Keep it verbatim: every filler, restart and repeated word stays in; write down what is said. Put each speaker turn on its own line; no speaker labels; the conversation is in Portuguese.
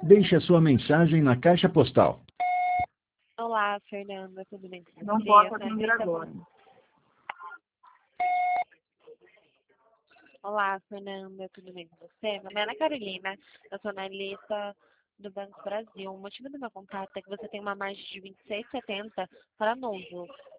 Deixe a sua mensagem na caixa postal.
Olá, Fernanda, tudo bem com você?
Não posso
Eu sou a
atender
Rita
agora.
Bom. Olá, Fernanda, tudo bem com você? Meu nome é Ana Carolina, eu sou analista do Banco Brasil. O motivo do meu contato é que você tem uma margem de vinte e seis vírgula setenta para novo.